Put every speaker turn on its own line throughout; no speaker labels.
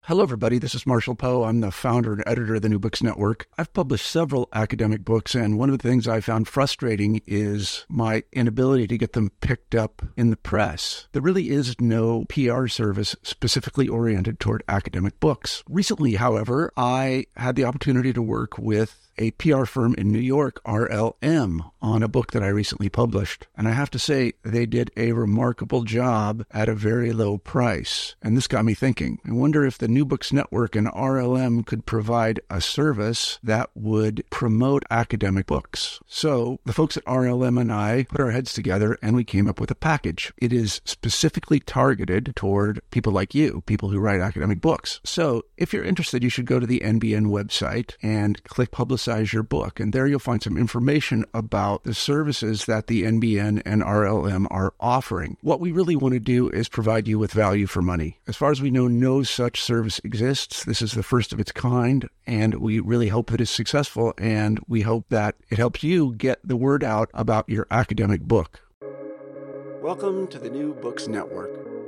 Hello, everybody. This is Marshall Poe. I'm the founder and editor of the New Books Network. I've published several academic books, and one of the things I found frustrating is my inability to get them picked up in the press. There really is no PR service specifically oriented toward academic books. Recently, however, I had the opportunity to work with a PR firm in New York, RLM, on a book that I recently published. And I have to say, they did a remarkable job at a very low price. And this got me thinking. I wonder if the New Books Network and RLM could provide a service that would promote academic books. So the folks at RLM and I put our heads together and we came up with a package. It is specifically targeted toward people like you, people who write academic books. So if you're interested, you should go to the NBN website and click Publicize Your Book. And there you'll find some information about the services that the NBN and RLM are offering. What we really want to do is provide you with value for money. As far as we know, no such service exists. This is the first of its kind, and we really hope that it's successful, and we hope that it helps you get the word out about your academic book. Welcome to the New Books Network.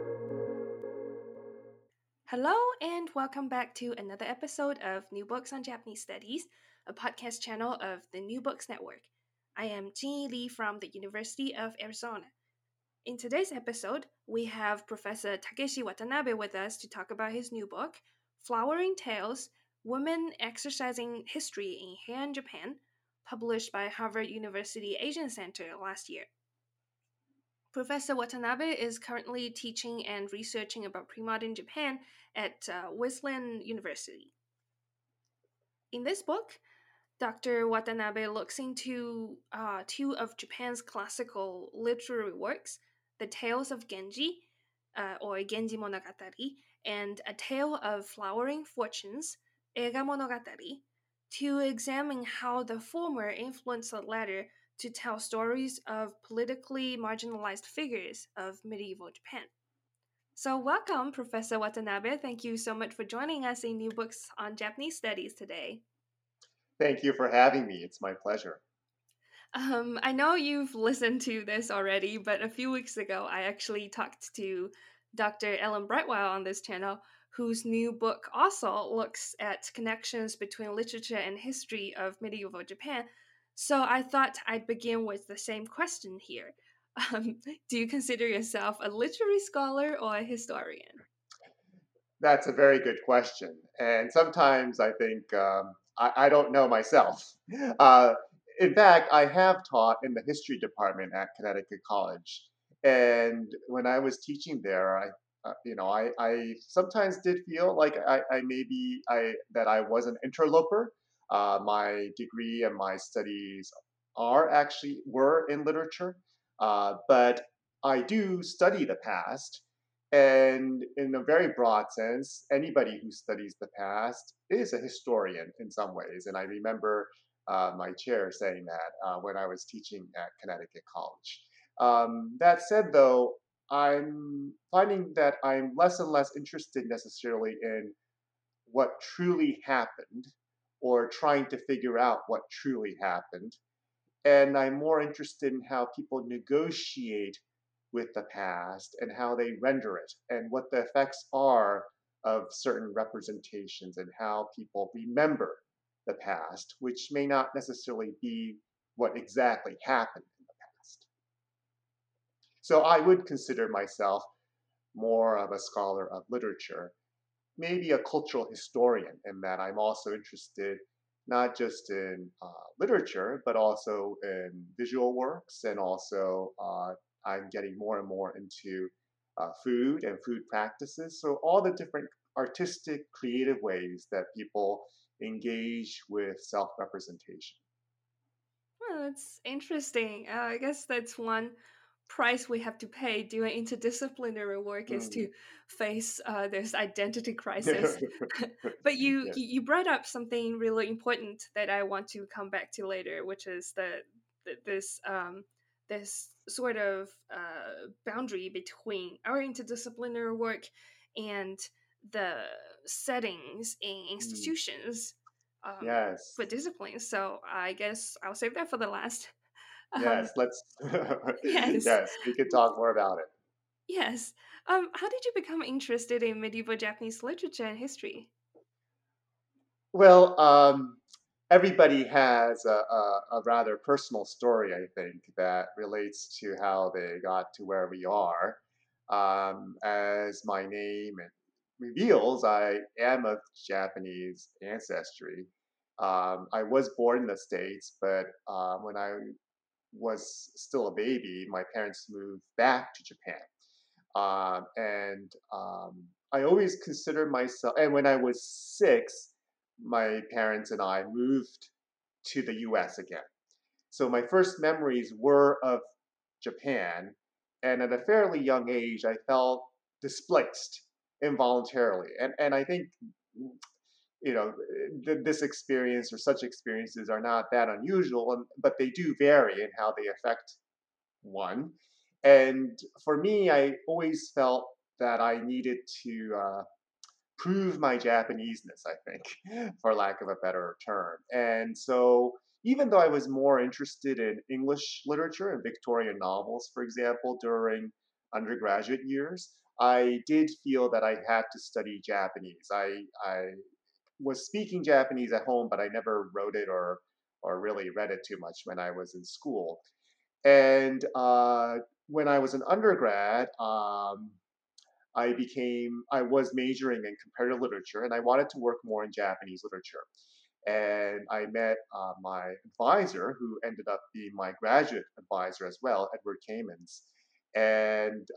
Hello, and welcome back to another episode of New Books on Japanese Studies, a podcast channel of the New Books Network. I am Jinyi Lee from the University of Arizona. In today's episode, we have Professor Takeshi Watanabe with us to talk about his new book, Flowering Tales, Women Exercising History in Heian, Japan, published by Harvard University Asian Center last year. Professor Watanabe is currently teaching and researching about pre-modern Japan at Wesleyan University. In this book, Dr. Watanabe looks into two of Japan's classical literary works, The Tales of Genji, or Genji Monogatari, and A Tale of Flowering Fortunes, Eiga Monogatari, to examine how the former influenced the latter to tell stories of politically marginalized figures of medieval Japan. So welcome, Professor Watanabe. Thank you so much for joining us in New Books on Japanese Studies today.
Thank you for having me. It's my pleasure.
I know you've listened to this already, but a few weeks ago, I actually talked to Dr. Ellen Brightwell on this channel, whose new book also looks at connections between literature and history of medieval Japan. So I thought I'd begin with the same question here. Do you consider yourself a literary scholar or a historian?
That's a very good question. And sometimes I think I don't know myself. Uh, in fact, I have taught in the history department at Connecticut College. And when I was teaching there, I sometimes did feel like that I was an interloper. My degree and my studies were in literature, but I do study the past. And in a very broad sense, anybody who studies the past is a historian in some ways. And I remember my chair saying that when I was teaching at Connecticut College. That said, though, I'm finding that I'm less and less interested necessarily in what truly happened or trying to figure out what truly happened. And I'm more interested in how people negotiate with the past and how they render it and what the effects are of certain representations and how people remember the past, which may not necessarily be what exactly happened in the past. So I would consider myself more of a scholar of literature, maybe a cultural historian, in that I'm also interested not just in literature, but also in visual works, and also I'm getting more and more into food and food practices. So all the different artistic, creative ways that people engage with self-representation.
Well, that's interesting. I guess that's one price we have to pay doing interdisciplinary work is to face this identity crisis. But you
Yes.
you brought up something really important that I want to come back to later, which is this sort of boundary between our interdisciplinary work and the settings in institutions
Yes.
for disciplines. So I guess I'll save that for the last. Um,
Yes. Let's.
yes.
Yes, we could talk more about it.
Yes. How did you become interested in medieval Japanese literature and history?
Well, everybody has a rather personal story, I think, that relates to how they got to where we are. As my name reveals, I am of Japanese ancestry. I was born in the States, but when I was still a baby, my parents moved back to Japan. And I always considered myself, and when I was 6, my parents and I moved to the US again. So my first memories were of Japan. And at a fairly young age, I felt displaced involuntarily. And I think, this experience or such experiences are not that unusual, but they do vary in how they affect one. And for me, I always felt that I needed to prove my Japaneseness, I think, for lack of a better term. And so, even though I was more interested in English literature and Victorian novels, for example, during undergraduate years, I did feel that I had to study Japanese. I was speaking Japanese at home, but I never wrote it or really read it too much when I was in school. And when I was an undergrad, I was majoring in comparative literature, and I wanted to work more in Japanese literature. And I met my advisor, who ended up being my graduate advisor as well, Edward Kamens. And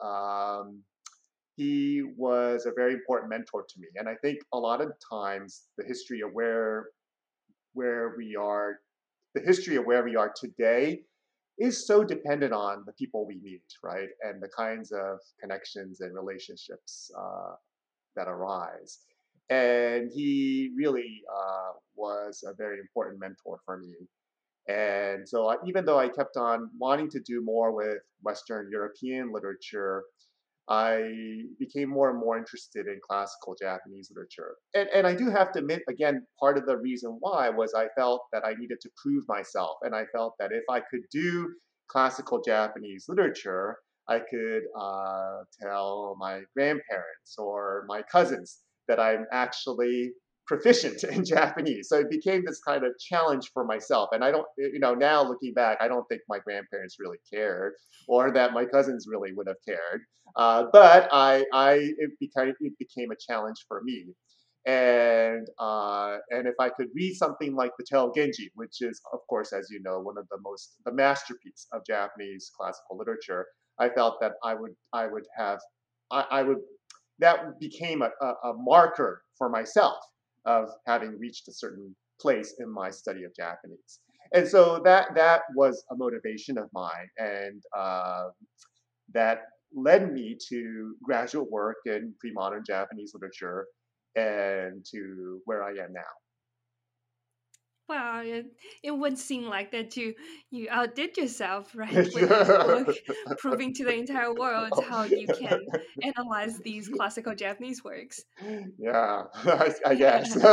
he was a very important mentor to me. And I think a lot of times the history of where we are, the history of where we are today is so dependent on the people we meet, right? And the kinds of connections and relationships that arise. And he really was a very important mentor for me. And so, even though I kept on wanting to do more with Western European literature, I became more and more interested in classical Japanese literature. And I do have to admit, again, part of the reason why was I felt that I needed to prove myself. And I felt that if I could do classical Japanese literature, I could tell my grandparents or my cousins that I'm actually proficient in Japanese. So it became this kind of challenge for myself. And I don't, now looking back, I don't think my grandparents really cared or that my cousins really would have cared. But it became a challenge for me. And if I could read something like the Tale of Genji, which is, of course, as you know, one of the masterpiece of Japanese classical literature, I felt that I would that became a marker for myself of having reached a certain place in my study of Japanese. And so that was a motivation of mine, and that led me to graduate work in pre-modern Japanese literature and to where I am now.
Wow, it would seem like that you outdid yourself, right, with this book, proving to the entire world how you can analyze these classical Japanese works.
Yeah, I guess.
Yeah.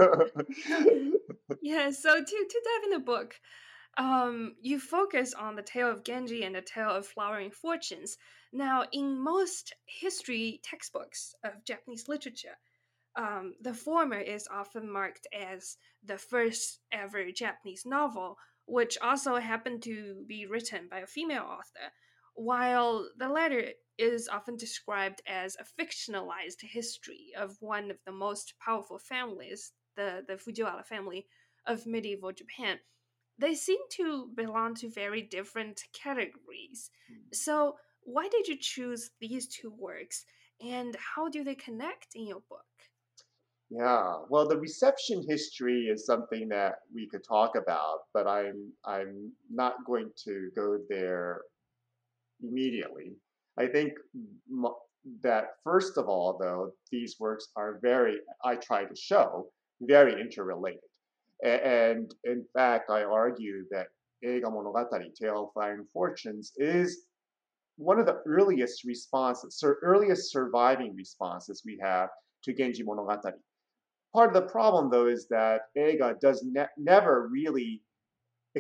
Yeah, so to dive in the book, you focus on the tale of Genji and the tale of flowering fortunes. Now, in most history textbooks of Japanese literature, the former is often marked as the first ever Japanese novel, which also happened to be written by a female author, while the latter is often described as a fictionalized history of one of the most powerful families, the Fujiwara family of medieval Japan. They seem to belong to very different categories. So, why did you choose these two works, and how do they connect in your book?
Yeah, well, the reception history is something that we could talk about, but I'm not going to go there immediately. I think that first of all, though, these works are I try to show, very interrelated. And in fact, I argue that Eiga Monogatari, Tale of Fire and Fortunes, is one of the earliest surviving responses we have to Genji Monogatari. Part of the problem, though, is that Eiga never really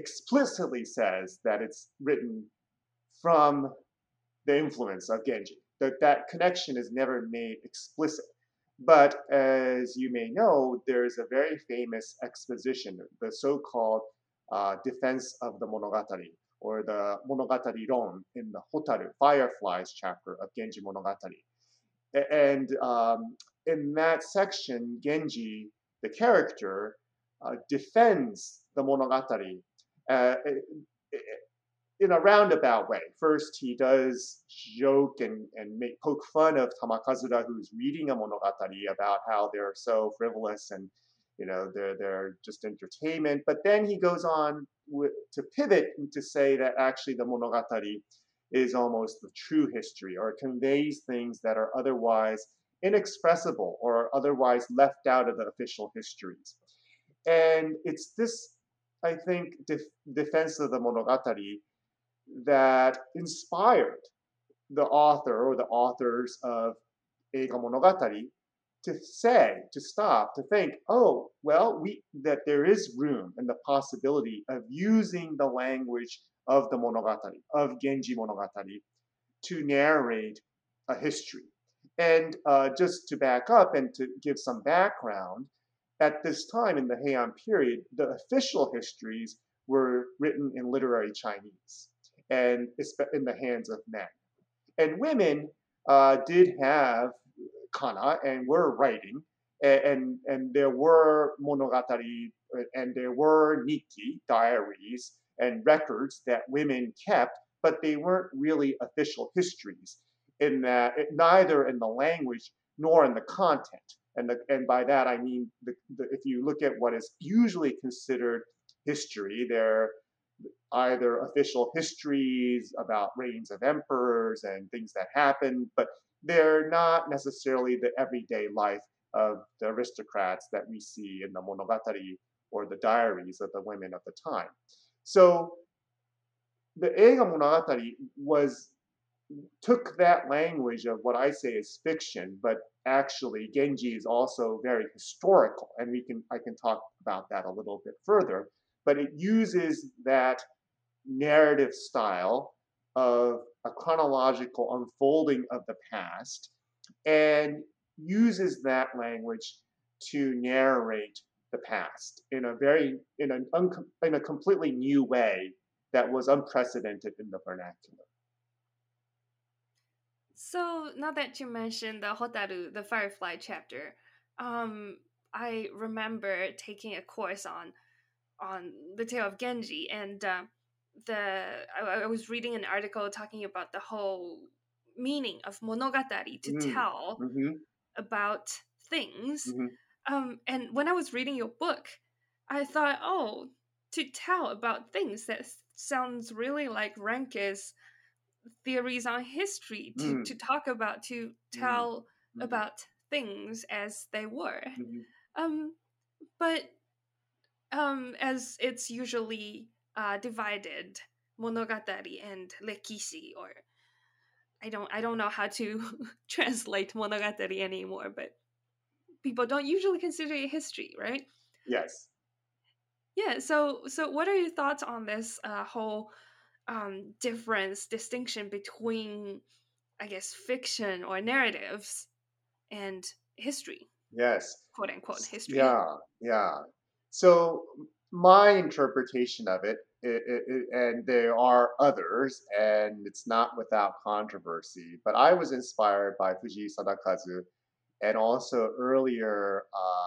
explicitly says that it's written from the influence of Genji. that connection is never made explicit. But as you may know, there's a very famous exposition, the so-called defense of the Monogatari, or the Monogatari Ron in the Hotaru, Fireflies chapter of Genji Monogatari. And in that section, Genji, the character, defends the Monogatari uh, in a roundabout way. First, he does joke and poke fun of Tamakazura, who's reading a monogatari, about how they're so frivolous and they're just entertainment. But then he goes on to pivot and to say that actually the monogatari is almost the true history, or conveys things that are otherwise inexpressible or otherwise left out of the official histories. And it's this, I think, defense of the monogatari that inspired the author or the authors of Eiga Monogatari to stop, to think, oh, well, that there is room and the possibility of using the language of the Monogatari, of Genji Monogatari, to narrate a history. And just to back up and to give some background, at this time in the Heian period, the official histories were written in literary Chinese and in the hands of men. And women did have kana and were writing, and there were monogatari, and there were nikki, diaries, and records that women kept, but they weren't really official histories, in that neither in the language nor in the content. And by that I mean, if you look at what is usually considered history, they're either official histories about reigns of emperors and things that happened, but they're not necessarily the everyday life of the aristocrats that we see in the monogatari or the diaries of the women of the time. So the Eiga Monogatari took that language of what I say is fiction, but actually Genji is also very historical, and I can talk about that a little bit further. But it uses that narrative style of a chronological unfolding of the past, and uses that language to narrate the past in a completely new way that was unprecedented in the vernacular.
So now that you mentioned the Hotaru, the Firefly chapter, I remember taking a course on the tale of Genji, and I was reading an article talking about the whole meaning of monogatari, to tell
Mm-hmm.
about things.
Mm-hmm.
And when I was reading your book, I thought, oh, to tell about things, that sounds really like Ranke's theories on history, to talk about, to tell about things as they were. But as it's usually divided, monogatari and rekishi, or I don't know how to translate monogatari anymore, but people don't usually consider it history, right?
Yes.
Yeah. So what are your thoughts on this whole distinction between, I guess, fiction or narratives and history?
Yes.
Quote unquote history.
Yeah. So my interpretation of it, and there are others, and it's not without controversy, but I was inspired by Fujii Sadakazu and also earlier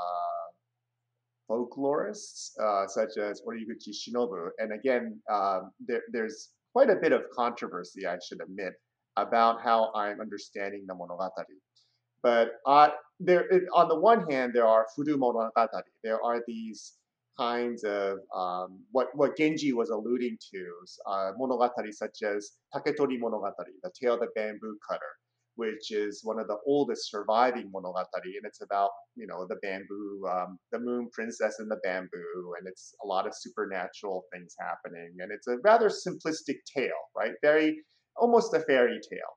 folklorists such as Origuchi Shinobu. And again, there's quite a bit of controversy, I should admit, about how I'm understanding the monogatari. But on the one hand, there are fudu monogatari. There are these kinds of what Genji was alluding to, monogatari such as Taketori Monogatari, the Tale of the Bamboo Cutter, which is one of the oldest surviving monogatari, and it's about the bamboo, the moon princess and the bamboo, and it's a lot of supernatural things happening, and it's a rather simplistic tale, right? Very almost a fairy tale.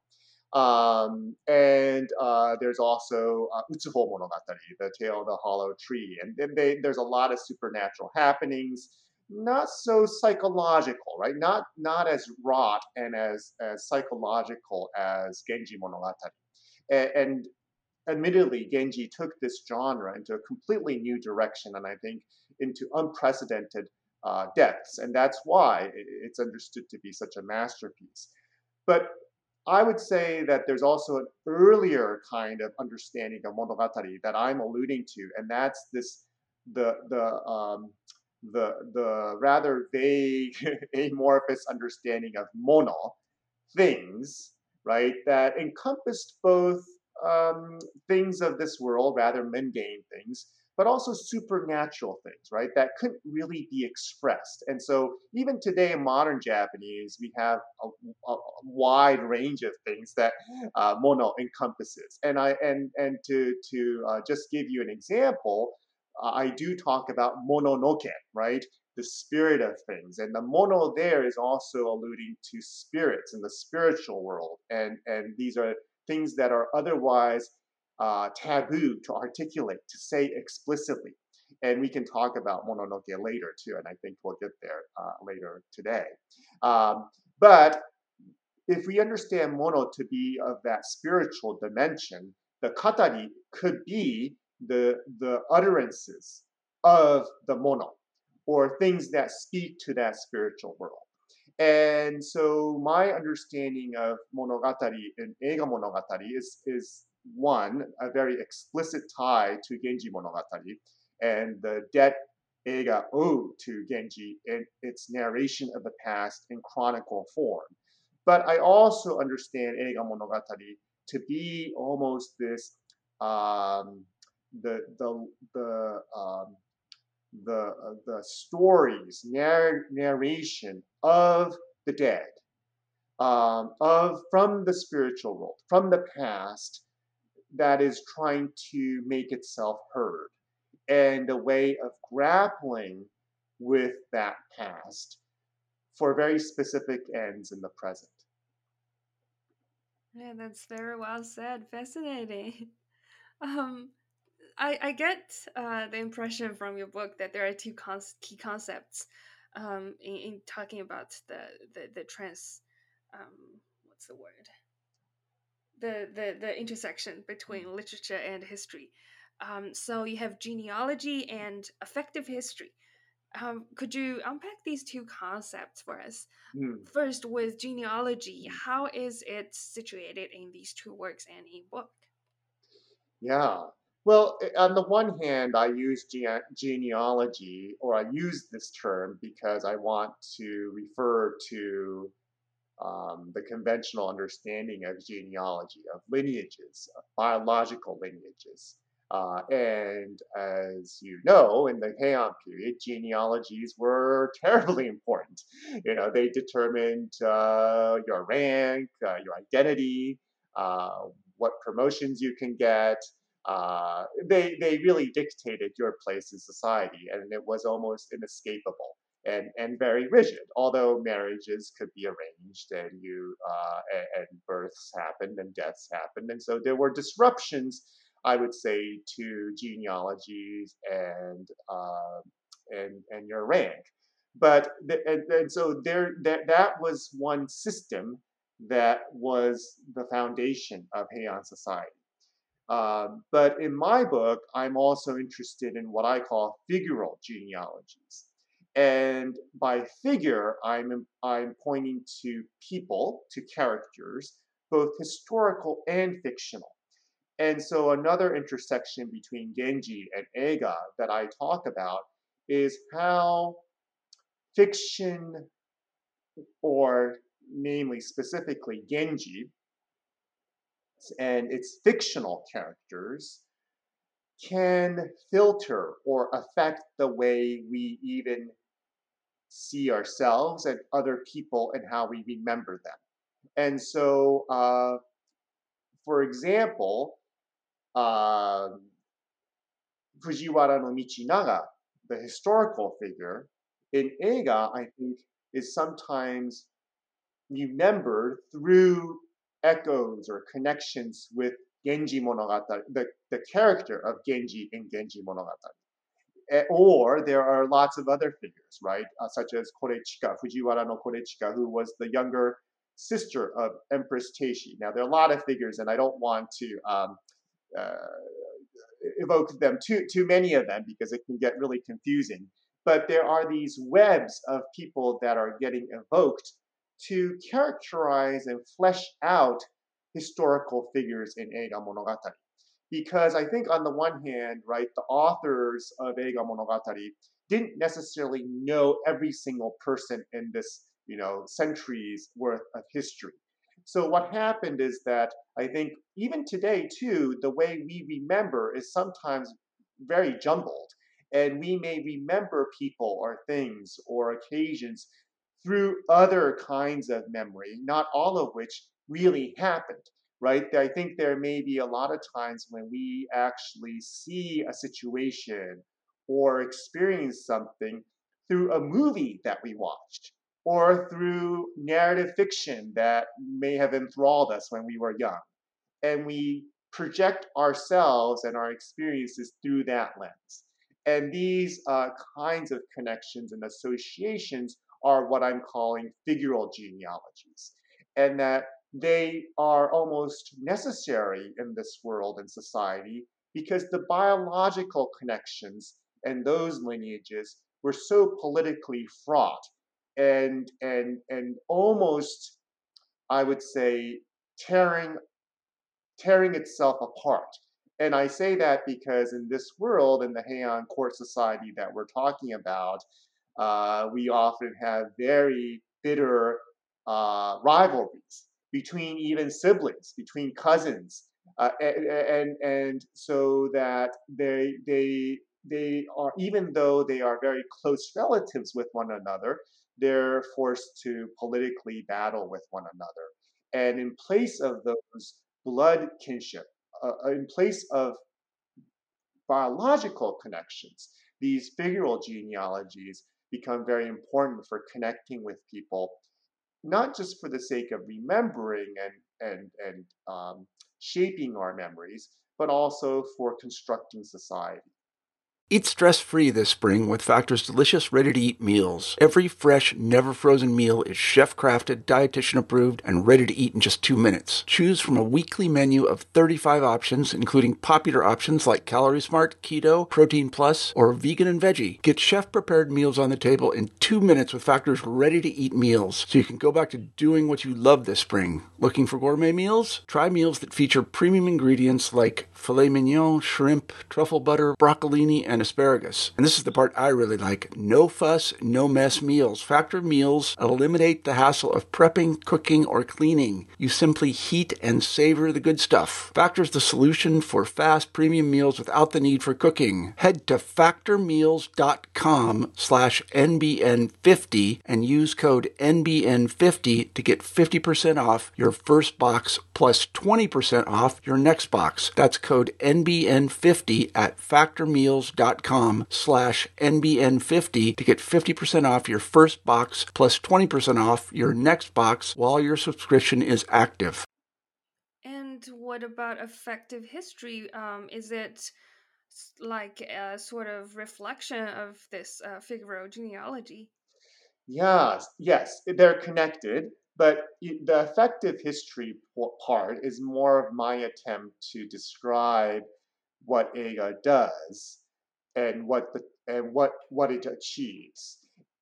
And there's also Utsuho Monogatari, the Tale of the Hollow Tree, and there's a lot of supernatural happenings. not so psychological, right? Not as wrought and as psychological as Genji Monogatari. And admittedly, Genji took this genre into a completely new direction, and I think into unprecedented depths, and that's why it's understood to be such a masterpiece. But I would say that there's also an earlier kind of understanding of monogatari that I'm alluding to, and that's this the rather vague amorphous understanding of mono things, right? That encompassed both things of this world, rather mundane things, but also supernatural things, right? That couldn't really be expressed. And so, even today in modern Japanese, we have a wide range of things that mono encompasses. And to just give you an example, I do talk about mononoke, right? The spirit of things. And the mono there is also alluding to spirits in the spiritual world. And these are things that are otherwise taboo to articulate, to say explicitly. And we can talk about mononoke later too, and I think we'll get there later today. But if we understand mono to be of that spiritual dimension, the katari could be the utterances of the mono, or things that speak to that spiritual world. And so my understanding of monogatari in Eiga Monogatari is one, a very explicit tie to Genji Monogatari, and the debt Eiga owed to Genji in its narration of the past in chronicle form. But I also understand Eiga Monogatari to be almost this um, the stories, narration of the dead, of from the spiritual world, from the past, that is trying to make itself heard, and a way of grappling with that past for very specific ends in the present.
Yeah, that's very well said. Fascinating. Um, I get the impression from your book that there are two key concepts in talking about the trans what's the word, the intersection between literature and history. So you have genealogy and affective history. Could you unpack these two concepts for us?
Hmm.
First, with genealogy, how is it situated in these two works and in book?
Yeah. Well, on the one hand, I use genealogy, or I use this term because I want to refer to the conventional understanding of genealogy, of lineages, of biological lineages. And as you know, in the Heian period, genealogies were terribly important. You know, they determined your rank, your identity, uh, what promotions you can get. They really dictated your place in society, and it was almost inescapable and very rigid. Although marriages could be arranged, and and births happened and deaths happened, and so there were disruptions, I would say, to genealogies and your rank. But and so that was one system that was the foundation of Heian society. But in my book, I'm also interested in what I call figural genealogies. And by figure, I'm pointing to people, to characters, both historical and fictional. And so another intersection between Genji and Eiga that I talk about is how fiction, or namely specifically Genji, and its fictional characters can filter or affect the way we even see ourselves and other people and how we remember them. And so, for example, uh, Fujiwara no Michinaga, the historical figure, in Eiga, I think, is sometimes remembered through echoes or connections with Genji Monogatari, the character of Genji in Genji Monogatari. Or there are lots of other figures, right? Such as Korechika, Fujiwara no Korechika, who was the younger sister of Empress Teishi. Now, there are a lot of figures, and I don't want to uh, evoke them, too many of them, because it can get really confusing. But there are these webs of people that are getting evoked to characterize and flesh out historical figures in Eiga Monogatari. Because I think on the one hand, right, the authors of Eiga Monogatari didn't necessarily know every single person in this, centuries worth of history. So what happened is that I think even today too, the way we remember is sometimes very jumbled. And we may remember people or things or occasions through other kinds of memory, not all of which really happened, right? I think there may be a lot of times when we actually see a situation or experience something through a movie that we watched or through narrative fiction that may have enthralled us when we were young. And we project ourselves and our experiences through that lens. And these kinds of connections and associations are what I'm calling figural genealogies. And that they are almost necessary in this world and society because the biological connections and those lineages were so politically fraught and almost, I would say, tearing itself apart. And I say that because in this world, in the Heian court society that we're talking about, we often have very bitter rivalries between even siblings, between cousins, and so that they are, even though they are very close relatives with one another, they're forced to politically battle with one another. And in place of those blood kinship, in place of biological connections, these figural genealogies become very important for connecting with people, not just for the sake of remembering and shaping our memories, but also for constructing society.
Eat stress-free this spring with Factor's delicious, ready-to-eat meals. Every fresh, never-frozen meal is chef-crafted, dietitian-approved, and ready to eat in just 2 minutes. Choose from a weekly menu of 35 options, including popular options like Calorie Smart, Keto, Protein Plus, or Vegan and Veggie. Get chef-prepared meals on the table in 2 minutes with Factor's ready-to-eat meals, so you can go back to doing what you love this spring. Looking for gourmet meals? Try meals that feature premium ingredients like filet mignon, shrimp, truffle butter, broccolini, and asparagus. And this is the part I really like. No fuss, no mess meals. Factor meals eliminate the hassle of prepping, cooking, or cleaning. You simply heat and savor the good stuff. Factor's the solution for fast premium meals without the need for cooking. Head to factormeals.com/NBN50 and use code NBN50 to get 50% off your first box plus 20% off your next box. That's code NBN50 at factormeals.com/NBN50 to get 50% off your first box plus 20% off your next box while your subscription is active.
And what about affective history? Is it like a sort of reflection of this figural genealogy?
Yes, they're connected, but the affective history part is more of my attempt to describe what Eiga does and what it achieves,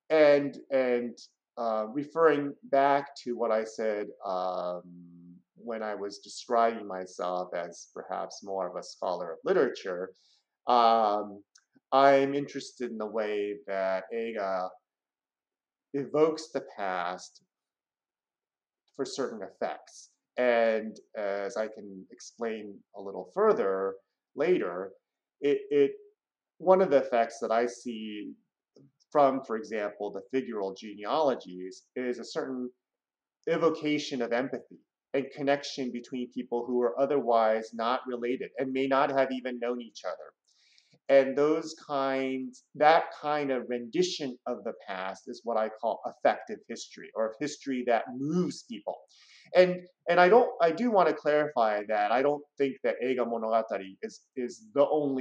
and referring back to what I said when I was describing myself as perhaps more of a scholar of literature. Um, I'm interested in the way that Eiga evokes the past for certain effects. And as I can explain a little further later, it one of the effects that I see from, for example, the figural genealogies is a certain evocation of empathy and connection between people who are otherwise not related and may not have even known each other. And that kind of rendition of the past is what I call affective history, or history that moves people. And I do want to clarify that I don't think that Eiga Monogatari is the only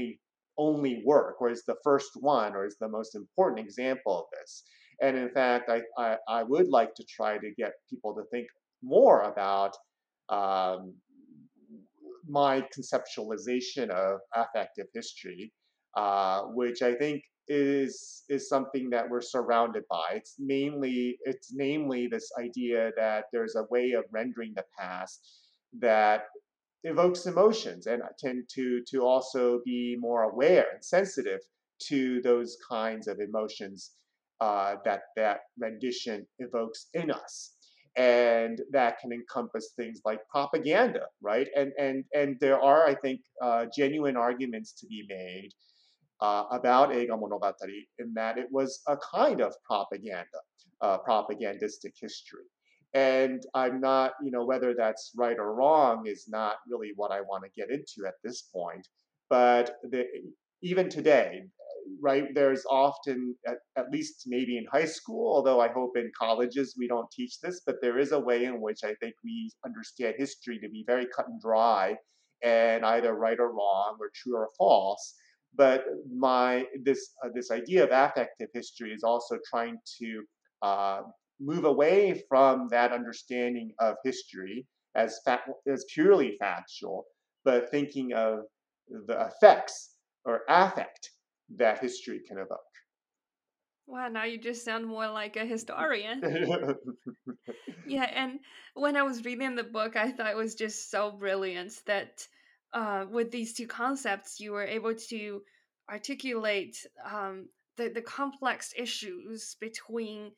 only work, or is the first one, or is the most important example of this. And in fact, I would like to try to get people to think more about um, my conceptualization of affective history, which I think is something that we're surrounded by. It's namely this idea that there's a way of rendering the past that evokes emotions and tend to also be more aware and sensitive to those kinds of emotions that rendition evokes in us, and that can encompass things like propaganda, right? And there are, I think, genuine arguments to be made about Eiga Monogatari in that it was a kind of propaganda, propagandistic history. And I'm not, whether that's right or wrong is not really what I want to get into at this point. But even today, right, there's often, at least maybe in high school, although I hope in colleges we don't teach this, but there is a way in which I think we understand history to be very cut and dry and either right or wrong or true or false. But this idea of affective history is also trying to uh, move away from that understanding of history as purely factual, but thinking of the effects or affect that history can evoke.
Wow, now you just sound more like a historian. Yeah, and when I was reading the book, I thought it was just so brilliant that with these two concepts, you were able to articulate the complex issues between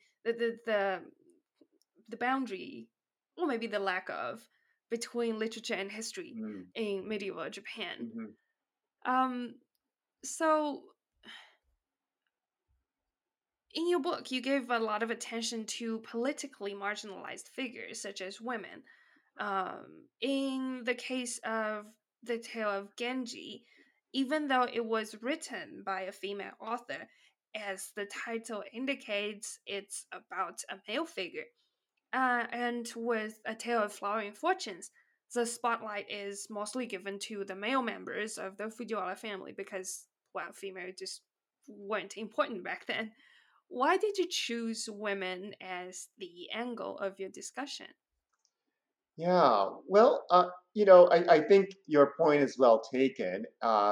the boundary, or maybe the lack of, between literature and history
Mm,
in medieval Japan.
mhm,
Um, so in your book, you gave a lot of attention to politically marginalized figures such as women. In the case of the tale of Genji, even though it was written by a female author, as the title indicates, it's about a male figure. And with A Tale of Flowering Fortunes, the spotlight is mostly given to the male members of the Fujiwara family because, well, female just weren't important back then. Why did you choose women as the angle of your discussion?
yeah, well, I think your point is well taken,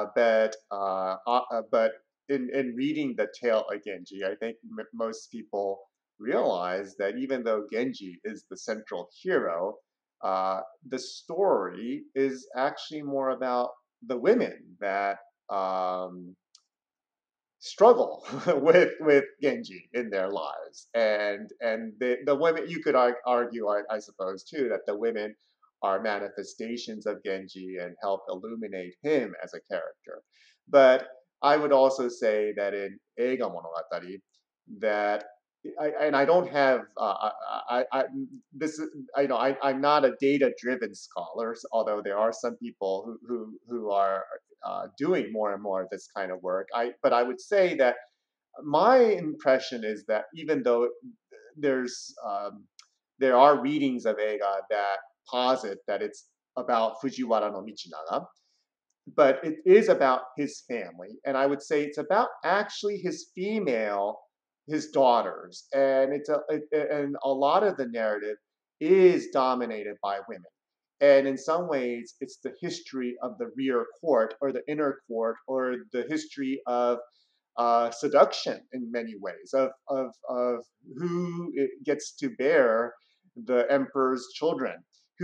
but in reading the tale of Genji, I think most people realize that even though Genji is the central hero, the story is actually more about the women that um, struggle with Genji in their lives, and the women, you could argue, I suppose too, that the women are manifestations of Genji and help illuminate him as a character. But I would also say that in Eiga Monogatari, that and I don't have I this is I'm not a data driven scholar, although there are some people who are doing more and more of this kind of work. But I would say that my impression is that even though there's there are readings of Eiga that posit that it's about Fujiwara no Michinaga, but it is about his family, and I would say it's about actually his daughters, and and a lot of the narrative is dominated by women. And in some ways, it's the history of the rear court or the inner court, or the history of seduction in many ways, of who gets to bear the emperor's children,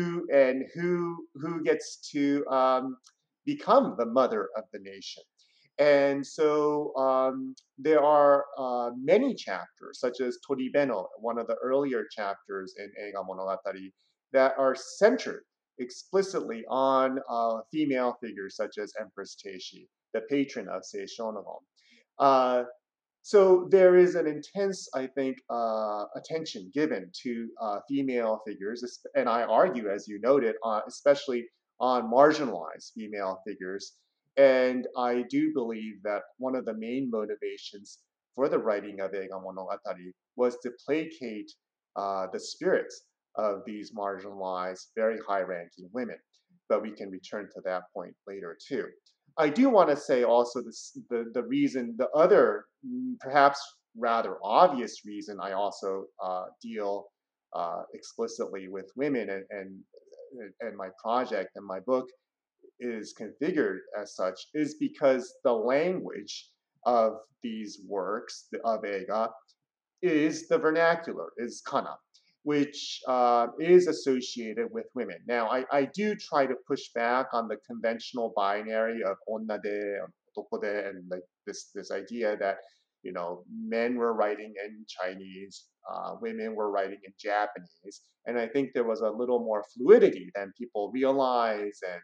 who gets to become the mother of the nation. And so there are many chapters, such as Toribeno, one of the earlier chapters in Eiga Monogatari, that are centered explicitly on female figures such as Empress Teishi, the patron of Seishonogon. Uh, so there is an intense, I think, attention given to female figures, and I argue, as you noted, especially on marginalized female figures. And I do believe that one of the main motivations for the writing of Eiga Monogatari was to placate the spirits of these marginalized, very high-ranking women. But we can return to that point later too. I do want to say also the reason, the other perhaps rather obvious reason I also deal explicitly with women and my project and my book is configured as such is because the language of these works of Ega is the vernacular, is kana, which is associated with women. Now, I do try to push back on the conventional binary of onna de, otoko de, and like this idea that men were writing in Chinese, women were writing in Japanese, and I think there was a little more fluidity than people realize, and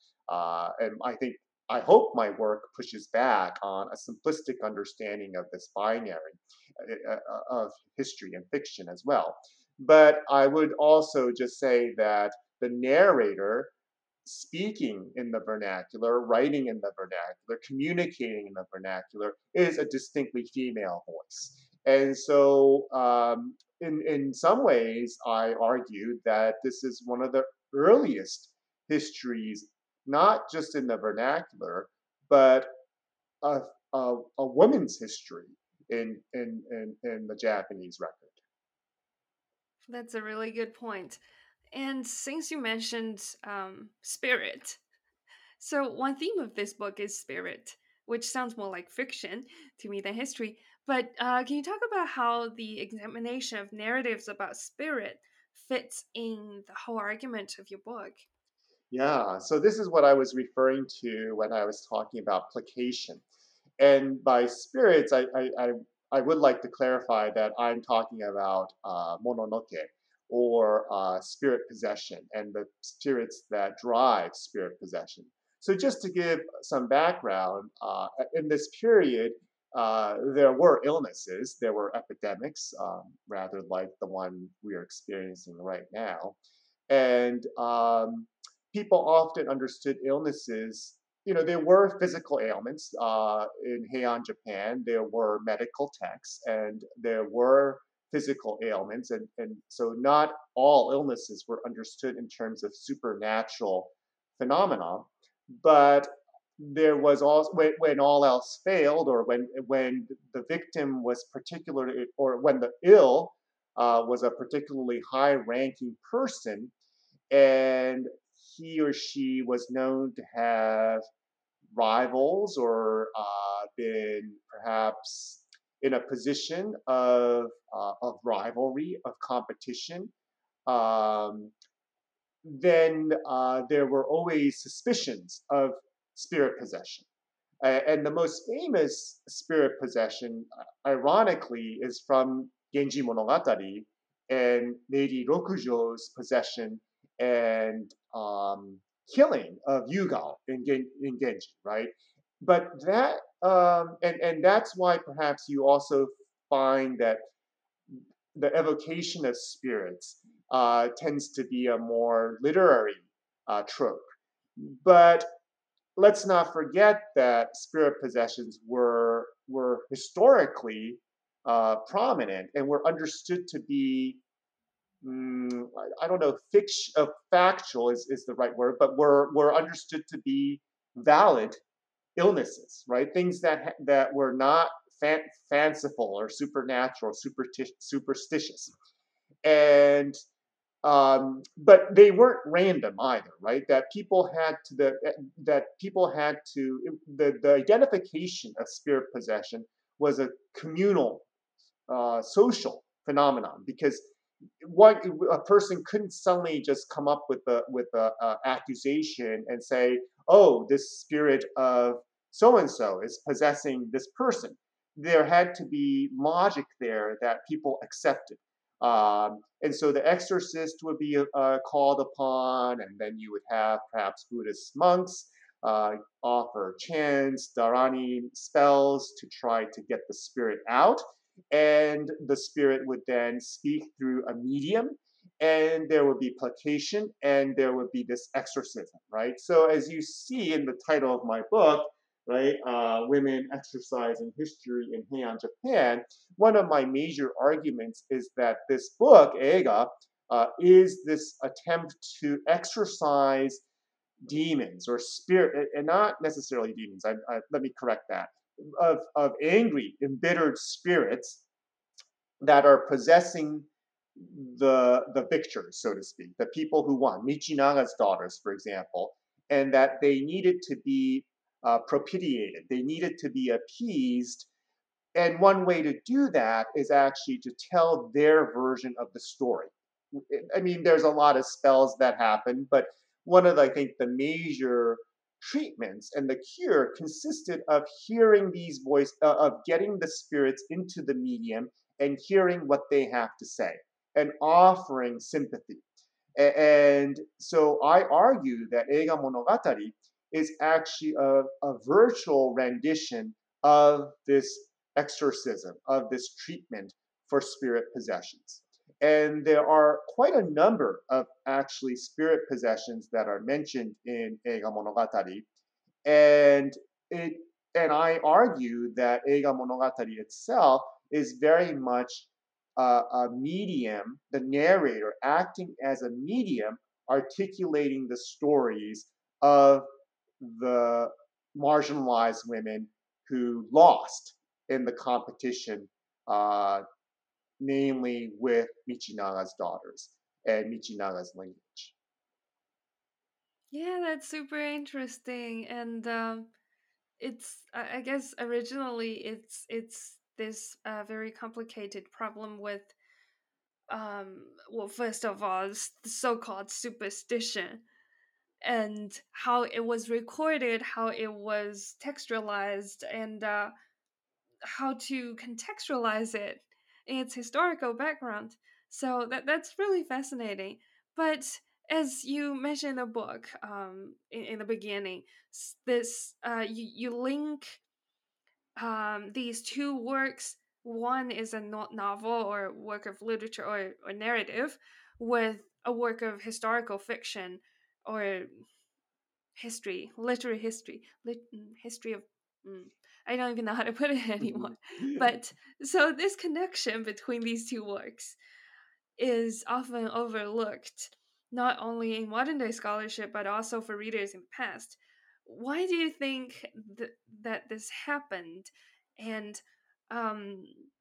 I hope my work pushes back on a simplistic understanding of this binary of history and fiction as well. But I would also just say that the narrator speaking in the vernacular, writing in the vernacular, communicating in the vernacular is a distinctly female voice. And so, in some ways, I argue that this is one of the earliest histories, not just in the vernacular, but a, a woman's history in the Japanese record.
That's a really good point. And since you mentioned spirit, so one theme of this book is spirit, which sounds more like fiction to me than history. But can you talk about how the examination of narratives about spirit fits in the whole argument of your book?
Yeah, so this is what I was referring to when I was talking about placation. And by spirits, I would like to clarify that I'm talking about mononoke, or spirit possession, and the spirits that drive spirit possession. So just to give some background, in this period, there were illnesses, there were epidemics, rather like the one we are experiencing right now. And people often understood illnesses. There were physical ailments in Heian Japan. There were medical texts, and there were physical ailments, and so not all illnesses were understood in terms of supernatural phenomena. But there was also, when all else failed, or when the victim was particularly, or when the ill was a particularly high-ranking person, and he or she was known to have rivals, or been perhaps in a position of rivalry, of competition, um, then there were always suspicions of spirit possession. And the most famous spirit possession, ironically, is from Genji Monogatari and Lady Rokujo's possession and killing of Yugao in Genji, right? But and that's why perhaps you also find that the evocation of spirits tends to be a more literary trope. But let's not forget that spirit possessions were historically prominent and were understood to be, I don't know, factual is the right word, but were understood to be valid illnesses, right? Things that were not fanciful or supernatural, superstitious, and but they weren't random either, right? That people had to the identification of spirit possession was a communal, social phenomenon, because what a person couldn't suddenly just come up with a accusation and say, "Oh, this spirit of so and so is possessing this person." There had to be logic there that people accepted. And so the exorcist would be called upon, and then you would have perhaps Buddhist monks offer chants, dharani spells to try to get the spirit out. And the spirit would then speak through a medium, and there would be placation, and there would be this exorcism, right? So as you see in the title of my book, right, Women Exorcising History in Heian Japan, one of my major arguments is that this book, Eiga, is this attempt to exorcise demons or spirit, and not necessarily demons. Let me correct that. Of angry, embittered spirits that are possessing the victors, so to speak, the people who won, Michinaga's daughters, for example, and that they needed to be propitiated, they needed to be appeased. And one way to do that is actually to tell their version of the story. I mean, there's a lot of spells that happen, but one of, I think, the major treatments and the cure consisted of hearing these voices, of getting the spirits into the medium and hearing what they have to say and offering sympathy. And so I argue that Eiga Monogatari is actually a virtual rendition of this exorcism, of this treatment for spirit possessions. And there are quite a number of actually spirit possessions that are mentioned in Eiga Monogatari. And it I argue that Eiga Monogatari itself is very much a medium, the narrator acting as a medium, articulating the stories of the marginalized women who lost in the competition, uh, namely with Michinaga's daughters and Michinaga's lineage.
Yeah, that's super interesting, and it's I guess originally it's this very complicated problem with well, first of all, the so-called superstition and how it was recorded, how it was textualized, and how to contextualize it in its historical background. So that's really fascinating. But as you mentioned in the book, in the beginning, this you link these two works. One is a novel or work of literature or narrative with a work of historical fiction or history, literary history, history of. I don't even know how to put it anymore. But so this connection between these two works is often overlooked, not only in modern day scholarship, but also for readers in the past. Why do you think that this happened? And um,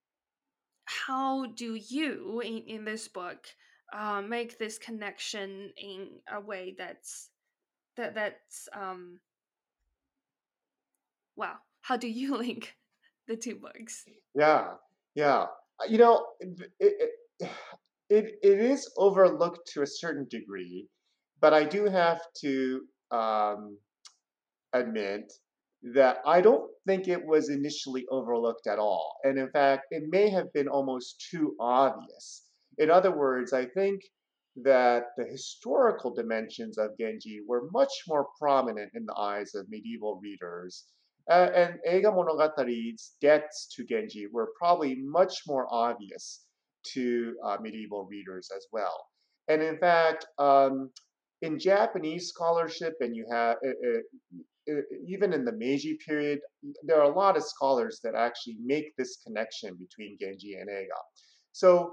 how do you, in this book, make this connection in a way that's wow? How do you link the two books?
Yeah, yeah. You know, it is overlooked to a certain degree, but I do have to um, admit that I don't think it was initially overlooked at all. And in fact, it may have been almost too obvious. In other words, I think that the historical dimensions of Genji were much more prominent in the eyes of medieval readers. And Eiga Monogatari's debts to Genji were probably much more obvious to medieval readers as well. And in fact, in Japanese scholarship, and you have even in the Meiji period, there are a lot of scholars that actually make this connection between Genji and Eiga. So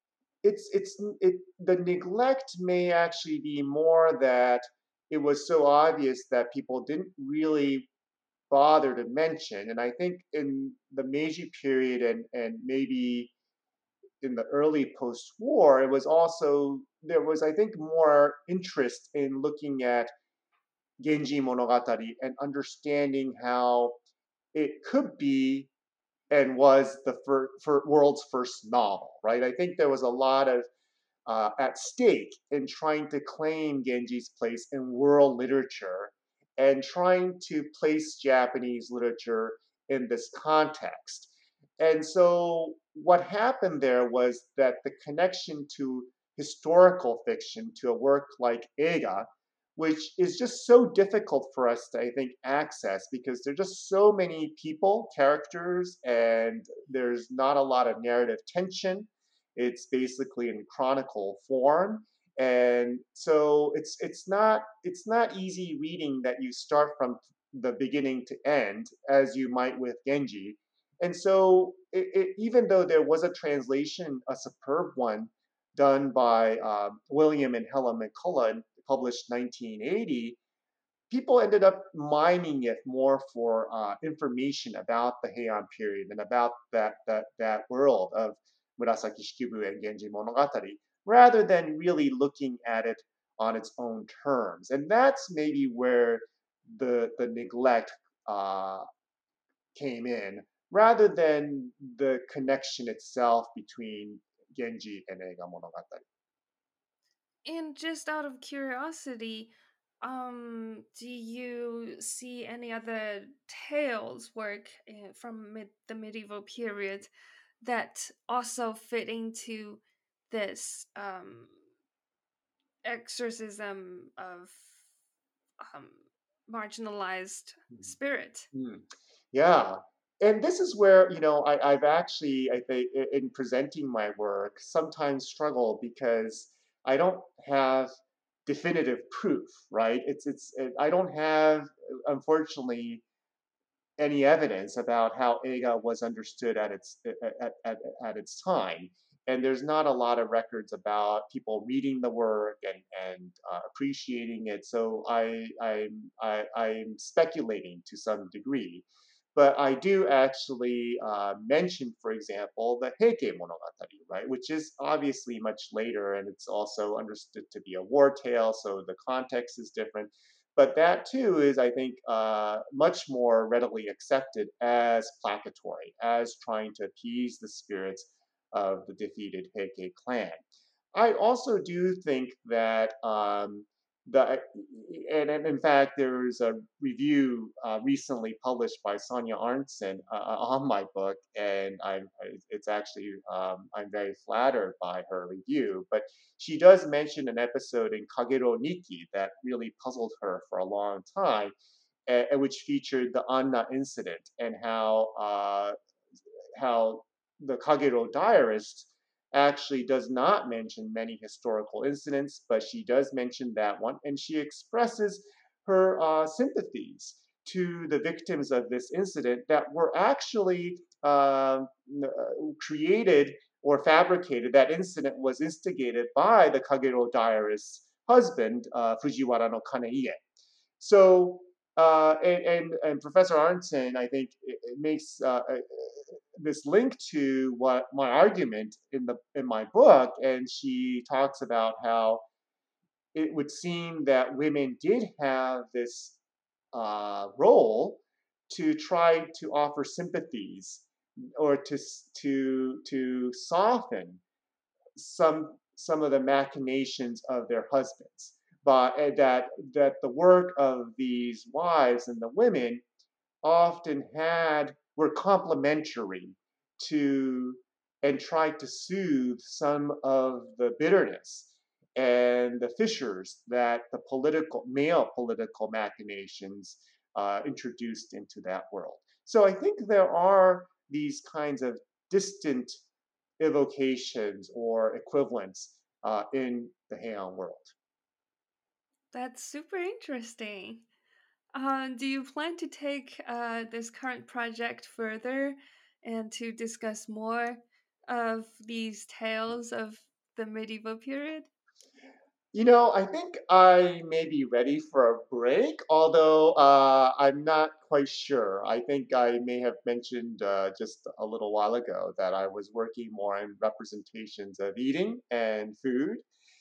the neglect may actually be more that it was so obvious that people didn't really bother to mention. And I think in the Meiji period and maybe in the early post-war, it was also there was, I think, more interest in looking at Genji Monogatari and understanding how it could be and was the world's first novel, right? I think there was a lot of at stake in trying to claim Genji's place in world literature and trying to place Japanese literature in this context. And so what happened there was that the connection to historical fiction, to a work like Eiga, which is just so difficult for us to, I think, access because there are just so many people, characters, and there's not a lot of narrative tension. It's basically in chronicle form, and so it's not easy reading that you start from the beginning to end as you might with Genji. And so, even though there was a translation, a superb one, done by William and Helen McCullough, published 1980, people ended up mining it more for information about the Heian period and about that world of Murasaki Shikibu and Genji Monogatari, rather than really looking at it on its own terms. And that's maybe where the neglect uh, came in, rather than the connection itself between Genji and Eiga Monogatari.
And just out of curiosity, do you see any other tales work from the medieval period that also fit into this exorcism of um, marginalized spirit?
Mm. Yeah. And this is where, I've actually, I think, in presenting my work, sometimes struggle because I don't have definitive proof, right? I don't have, unfortunately, any evidence about how Ega was understood at its time. And there's not a lot of records about people reading the work and appreciating it. So I'm speculating to some degree. But I do actually mention, for example, the Heike Monogatari, right, which is obviously much later, and it's also understood to be a war tale, so the context is different. But that too is, I think, much more readily accepted as placatory, as trying to appease the spirits of the defeated Heike clan. I also do think that the and in fact there is a review recently published by Sonia Arntzen on my book, and it's actually I'm very flattered by her review. But she does mention an episode in Kagero Nikki that really puzzled her for a long time, which featured the Anna incident and how the Kagero diarist actually does not mention many historical incidents, but she does mention that one, and she expresses her sympathies to the victims of this incident that were actually created or fabricated. That incident was instigated by the Kagero diarist's husband, Fujiwara no Kaneiye. So, and Professor Arntzen, I think, it makes this link to what my argument in my book, and she talks about how it would seem that women did have this role to try to offer sympathies or to soften some of the machinations of their husbands, but that the work of these wives and the women often were complementary to and tried to soothe some of the bitterness and the fissures that the male political machinations introduced into that world. So I think there are these kinds of distant evocations or equivalents in the Heian world.
That's super interesting. Do you plan to take this current project further and to discuss more of these tales of the medieval period?
I think I may be ready for a break, although I'm not quite sure. I think I may have mentioned just a little while ago that I was working more in representations of eating and food.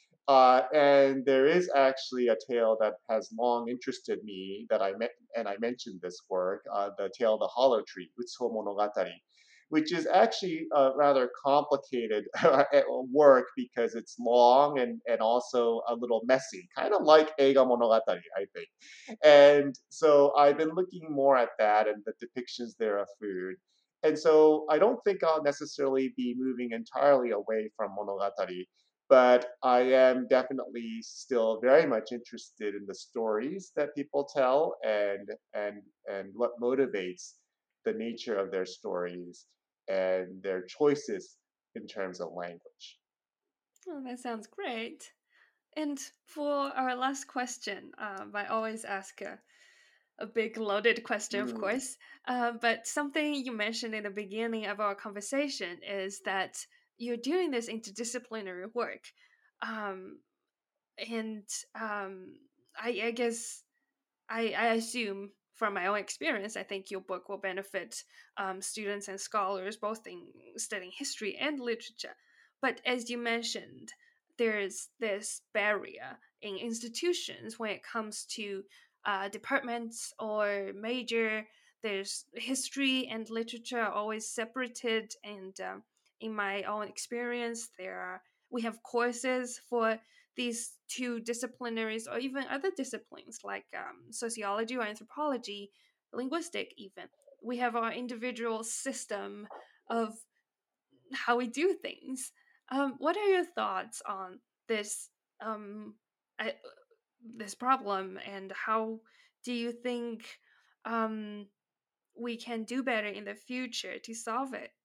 And there is actually a tale that has long interested me that and I mentioned this work, the tale of the Hollow Tree, Utsuho Monogatari, which is actually a rather complicated work because it's long and also a little messy, kind of like Eiga Monogatari, I think. And so I've been looking more at that and the depictions there of food. And so I don't think I'll necessarily be moving entirely away from Monogatari, but I am definitely still very much interested in the stories that people tell and what motivates the nature of their stories and their choices in terms of language.
Oh, that sounds great. And for our last question, I always ask a big loaded question, of
Mm.
course. But something you mentioned in the beginning of our conversation is that you're doing this interdisciplinary work. Um, and I guess I assume from my own experience, I think your book will benefit students and scholars both in studying history and literature. But as you mentioned, there's this barrier in institutions when it comes to departments or major. There's history and literature are always separated, and in my own experience, we have courses for these two disciplinaries or even other disciplines like sociology or anthropology, linguistic even. We have our individual system of how we do things. What are your thoughts on this um, I, this problem, and how do you think um, we can do better in the future to solve it?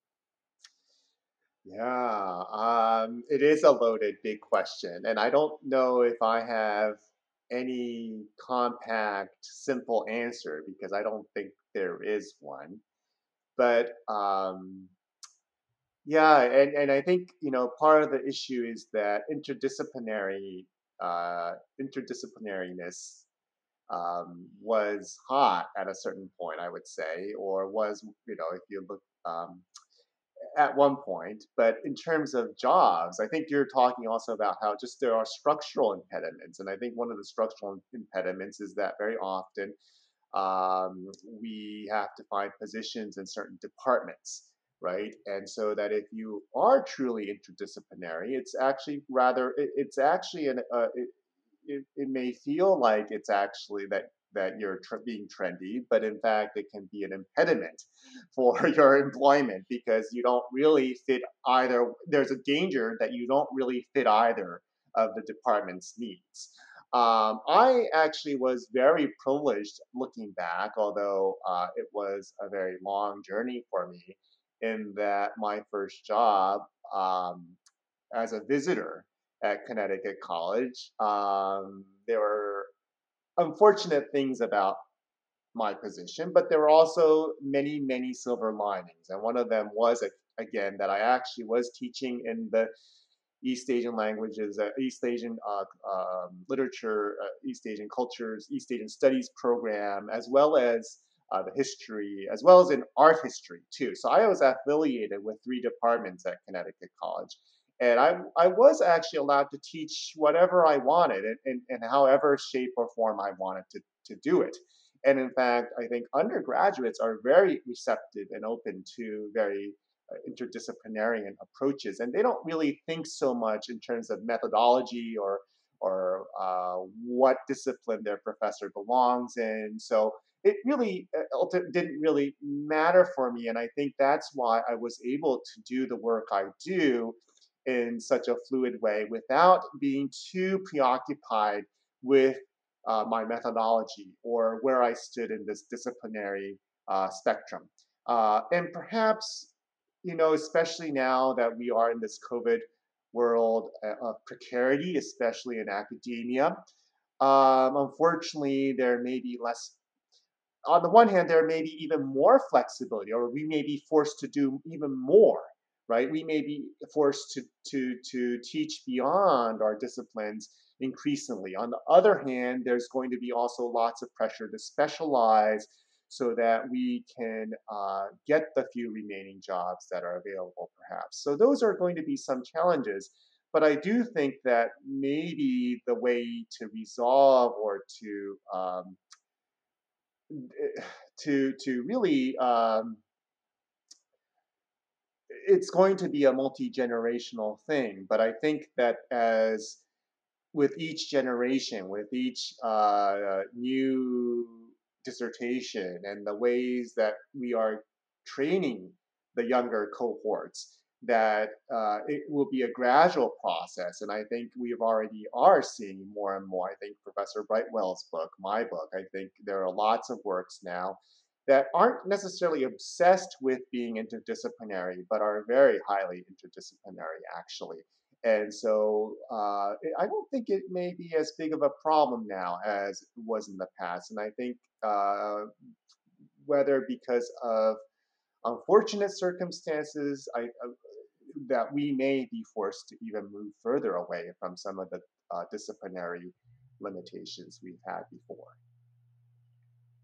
Yeah, it is a loaded big question, and I don't know if I have any compact, simple answer because I don't think there is one. But yeah, and I think part of the issue is that interdisciplinariness was hot at a certain point, I would say, or was if you look at one point. But in terms of jobs, I think you're talking also about how just there are structural impediments. And I think one of the structural impediments is that very often we have to find positions in certain departments, right? And so that if you are truly interdisciplinary, it's actually it may feel like it's actually that you're being trendy, but in fact, it can be an impediment for your employment because you don't really fit either. There's a danger that you don't really fit either of the department's needs. I actually was very privileged looking back, although it was a very long journey for me, in that my first job um, as a visitor at Connecticut College, there were unfortunate things about my position, but there were also many, many silver linings. And one of them was, again, that I actually was teaching in the East Asian languages, East Asian literature, East Asian cultures, East Asian studies program, as well as the history, as well as in art history too. So I was affiliated with three departments at Connecticut College. And I was actually allowed to teach whatever I wanted in however shape or form I wanted to do it. And in fact, I think undergraduates are very receptive and open to very interdisciplinary approaches, and they don't really think so much in terms of methodology or what discipline their professor belongs in. So it really didn't really matter for me, and I think that's why I was able to do the work I do in such a fluid way without being too preoccupied with my methodology or where I stood in this disciplinary spectrum. And perhaps, especially now that we are in this COVID world of precarity, especially in academia, unfortunately, there may be less. On the one hand, there may be even more flexibility, or we may be forced to do even more, right? We may be forced to teach beyond our disciplines increasingly. On the other hand, there's going to be also lots of pressure to specialize so that we can get the few remaining jobs that are available, perhaps. So those are going to be some challenges. But I do think that maybe the way to resolve or to really it's going to be a multi-generational thing, but I think that as with each generation, with each new dissertation and the ways that we are training the younger cohorts, that it will be a gradual process. And I think we already are seeing more and more. I think Professor Brightwell's book, my book, I think there are lots of works now that aren't necessarily obsessed with being interdisciplinary, but are very highly interdisciplinary, actually. And so I don't think it may be as big of a problem now as it was in the past. And I think whether because of unfortunate circumstances, that we may be forced to even move further away from some of the disciplinary limitations we've had before.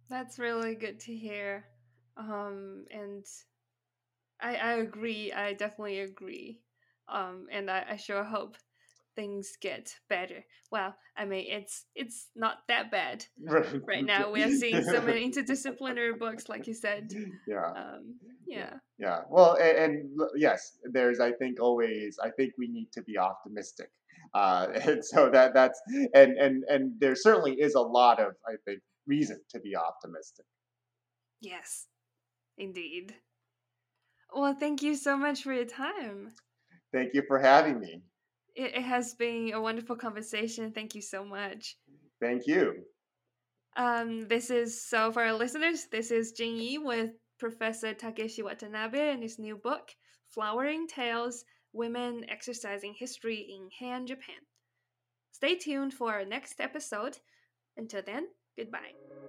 That's really good to hear. And I agree. I definitely agree. And I sure hope things get better. Well, I mean, it's not that bad right now. We are seeing so many interdisciplinary books, like you said.
Yeah. Yeah,
Yeah.
yeah. Well, yes, there's. I think we need to be optimistic, and so that's and there certainly is a lot of, I think, reason to be optimistic.
Yes, indeed. Well, thank you so much for your time.
Thank you for having me.
It has been a wonderful conversation. Thank you so much.
Thank you.
This is so for our listeners. This is Jing Yi with Professor Takeshi Watanabe and his new book, Flowering Tales: Women Exercising History in Han, Japan. Stay tuned for our next episode. Until then, goodbye.